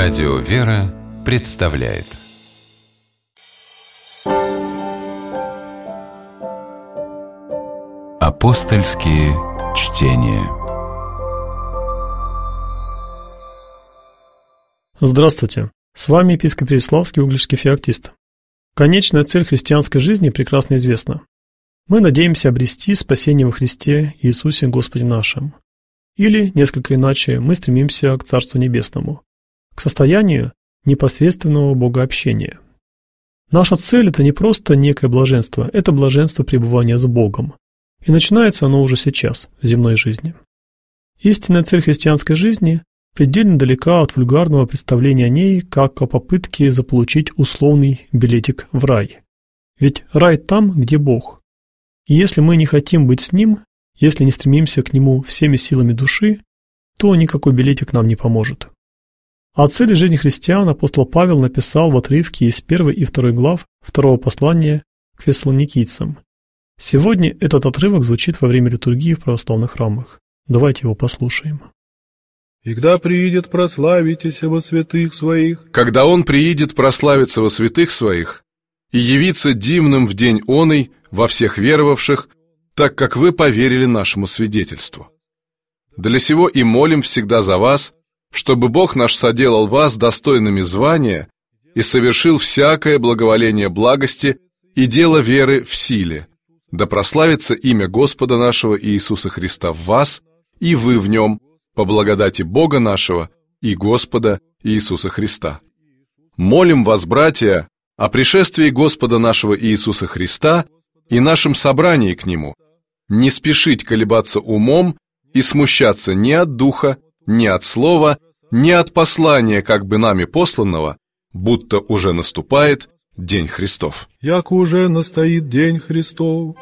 Радио «Вера» представляет Апостольские чтения. Здравствуйте! С вами епископ Переславский, Угличский феоктист. Конечная цель христианской жизни прекрасно известна. Мы надеемся обрести спасение во Христе Иисусе Господе нашим. Или, несколько иначе, мы стремимся к Царству Небесному, к состоянию непосредственного богообщения. Наша цель – это не просто некое блаженство, это блаженство пребывания с Богом. И начинается оно уже сейчас, в земной жизни. Истинная цель христианской жизни предельно далека от вульгарного представления о ней, как о попытке заполучить условный билетик в рай. Ведь рай там, где Бог. И если мы не хотим быть с Ним, если не стремимся к Нему всеми силами души, то никакой билетик нам не поможет. О цели жизни христиан апостол Павел написал в отрывке из 1 и 2 глав 2 послания к фессалоникийцам. Сегодня этот отрывок звучит во время литургии в православных храмах. Давайте его послушаем. «Когда приидет прославитеся во святых своих». Когда Он приидет прославиться во святых своих и явиться дивным в день оный во всех веровавших, так как вы поверили нашему свидетельству. Для сего и молим всегда за вас, чтобы Бог наш соделал вас достойными звания и совершил всякое благоволение благости и дело веры в силе, да прославится имя Господа нашего Иисуса Христа в вас, и вы в Нем, по благодати Бога нашего и Господа Иисуса Христа. Молим вас, братья, о пришествии Господа нашего Иисуса Христа и нашем собрании к Нему, не спешить колебаться умом и смущаться ни от духа, ни от слова, ни от послания, как бы нами посланного, будто уже наступает День Христов. Яко уже настоит День Христов.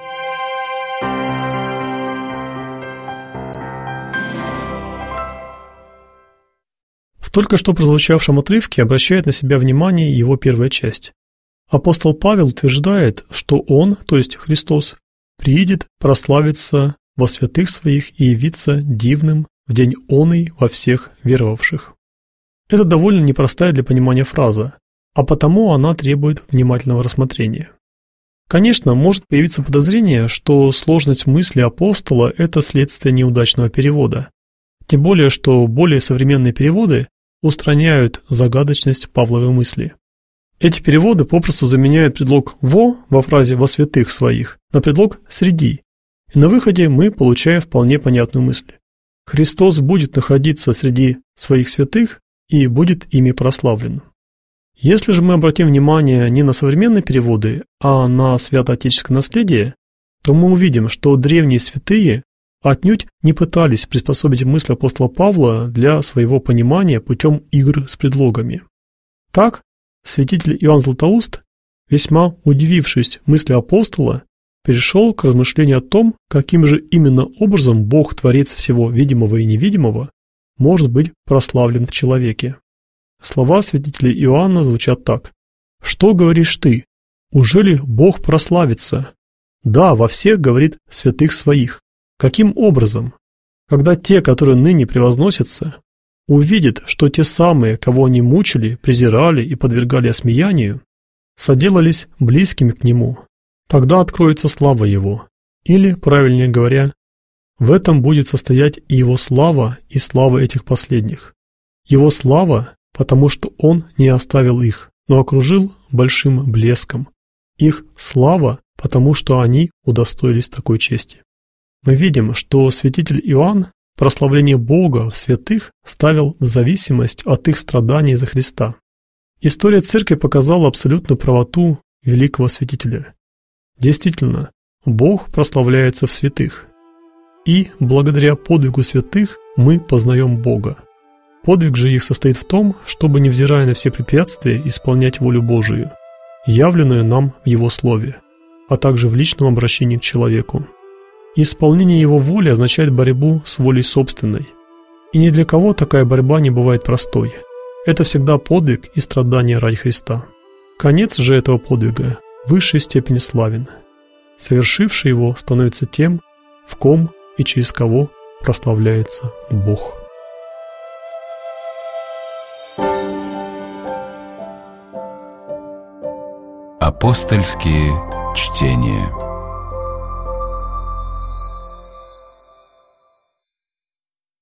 В только что прозвучавшем отрывке обращает на себя внимание его первая часть. Апостол Павел утверждает, что Он, то есть Христос, приидет прославиться во святых своих и явиться дивным в день оный во всех веровавших. Это довольно непростая для понимания фраза, а потому она требует внимательного рассмотрения. Конечно, может появиться подозрение, что сложность мысли апостола – это следствие неудачного перевода. Тем более, что более современные переводы устраняют загадочность Павловой мысли. Эти переводы попросту заменяют предлог во фразе «во святых своих» на предлог «среди». И на выходе мы получаем вполне понятную мысль. Христос будет находиться среди своих святых и будет ими прославлен. Если же мы обратим внимание не на современные переводы, а на святоотеческое наследие, то мы увидим, что древние святые отнюдь не пытались приспособить мысль апостола Павла для своего понимания путем игр с предлогами. Так, святитель Иоанн Златоуст, весьма удивившись мысли апостола, перешел к размышлению о том, каким же именно образом Бог, Творец всего видимого и невидимого, может быть прославлен в человеке. Слова святителя Иоанна звучат так: «Что говоришь ты? Ужели Бог прославится? Да, во всех, говорит, святых своих. Каким образом? Когда те, которые ныне превозносятся, увидят, что те самые, кого они мучили, презирали и подвергали осмеянию, соделались близкими к Нему, тогда откроется слава Его, или, правильнее говоря, в этом будет состоять и Его слава, и слава этих последних. Его слава, потому что Он не оставил их, но окружил большим блеском. Их слава, потому что они удостоились такой чести». Мы видим, что святитель Иоанн прославление Бога в святых ставил в зависимость от их страданий за Христа. История Церкви показала абсолютную правоту великого святителя. Действительно, Бог прославляется в святых. И благодаря подвигу святых мы познаем Бога. Подвиг же их состоит в том, чтобы, невзирая на все препятствия, исполнять волю Божию, явленную нам в Его Слове, а также в личном обращении к человеку. Исполнение Его воли означает борьбу с волей собственной. И ни для кого такая борьба не бывает простой. Это всегда подвиг и страдание ради Христа. Конец же этого подвига в высшей степени славен. Совершивший его становится тем, в ком и через кого прославляется Бог. Апостольские чтения.